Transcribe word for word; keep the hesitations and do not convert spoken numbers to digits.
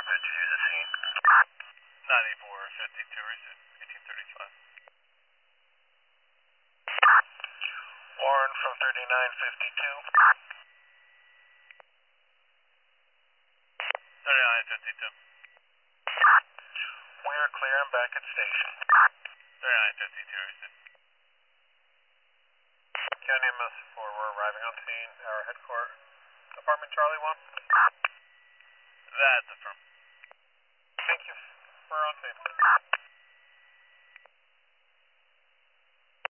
could you use the scene? ninety-four fifty-two, receive eighteen thirty-five. Warren from thirty-nine fifty-two. thirty-nine fifty-two. We are clear and back at station. thirty-nine fifty-two, receive. County M S four, we're arriving on scene. Our headquarters, Apartment Charlie one. That's affirmed. Thank you. We're on scene.